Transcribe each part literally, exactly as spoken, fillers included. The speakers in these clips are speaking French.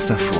France Info.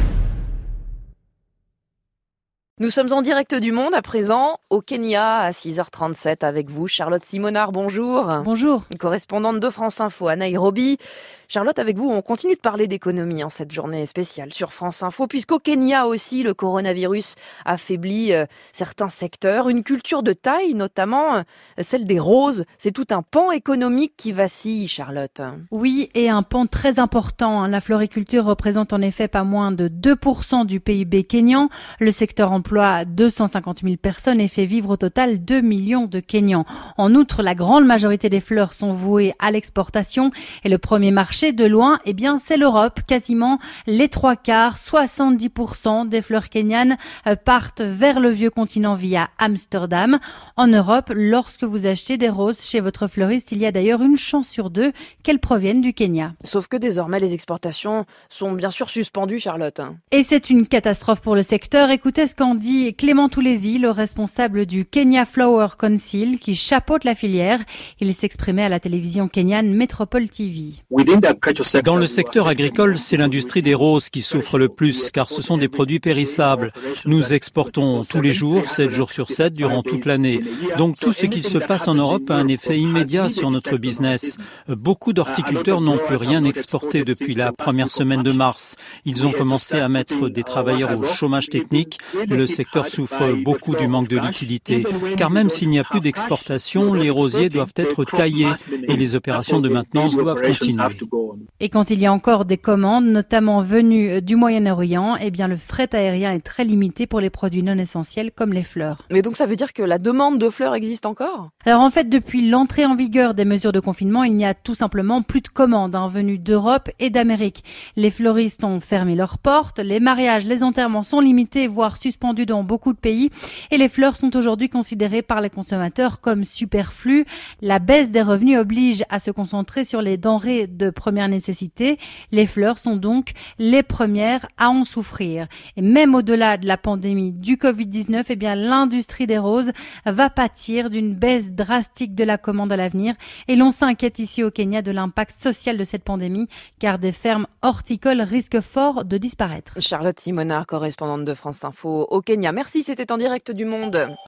Nous sommes en direct du monde à présent, au Kenya, à six heures trente-sept avec vous. Charlotte Simonard, bonjour. Bonjour. Correspondante de France Info à Nairobi. Charlotte, avec vous, on continue de parler d'économie en cette journée spéciale sur France Info, puisqu'au Kenya aussi, le coronavirus affaiblit euh, certains secteurs. Une culture de taille, notamment euh, celle des roses. C'est tout un pan économique qui vacille, Charlotte. Oui, et un pan très important. La floriculture représente en effet pas moins de deux pour cent du P I B kényan. Le secteur emploie deux cent cinquante mille personnes et fait vivre au total deux millions de Kenyans. En outre, la grande majorité des fleurs sont vouées à l'exportation et le premier marché de loin, eh bien, c'est l'Europe. Quasiment les trois quarts, soixante-dix pour cent des fleurs kenyanes partent vers le vieux continent via Amsterdam. En Europe, lorsque vous achetez des roses chez votre fleuriste, il y a d'ailleurs une chance sur deux qu'elles proviennent du Kenya. Sauf que désormais, les exportations sont bien sûr suspendues, Charlotte. Et c'est une catastrophe pour le secteur. Écoutez ce qu'en dit Clément Toulesi, le responsable du Kenya Flower Council, qui chapeaute la filière. Il s'exprimait à la télévision kenyane Metropole T V. Dans le secteur agricole, c'est l'industrie des roses qui souffre le plus, car ce sont des produits périssables. Nous exportons tous les jours, sept jours sur sept, durant toute l'année. Donc tout ce qui se passe en Europe a un effet immédiat sur notre business. Beaucoup d'horticulteurs n'ont plus rien exporté depuis la première semaine de mars. Ils ont commencé à mettre des travailleurs au chômage technique. Le secteur souffre beaucoup du manque de liquidité. Car même s'il n'y a plus d'exportation, les rosiers doivent être taillés et les opérations de maintenance doivent continuer. Et quand il y a encore des commandes, notamment venues du Moyen-Orient, eh bien le fret aérien est très limité pour les produits non essentiels comme les fleurs. Mais donc ça veut dire que la demande de fleurs existe encore ? Alors en fait, depuis l'entrée en vigueur des mesures de confinement, il n'y a tout simplement plus de commandes hein, venues d'Europe et d'Amérique. Les fleuristes ont fermé leurs portes, les mariages, les enterrements sont limités, voire suspendus dans beaucoup de pays. Et les fleurs sont aujourd'hui considérées par les consommateurs comme superflues. La baisse des revenus oblige à se concentrer sur les denrées de première nécessité. Les fleurs sont donc les premières à en souffrir. Et même au-delà de la pandémie du covid dix-neuf, eh bien, l'industrie des roses va pâtir d'une baisse drastique de la commande à l'avenir. Et l'on s'inquiète ici au Kenya de l'impact social de cette pandémie, car des fermes horticoles risquent fort de disparaître. Charlotte Simonard, correspondante de France Info au Kenya. Merci, c'était en direct du monde.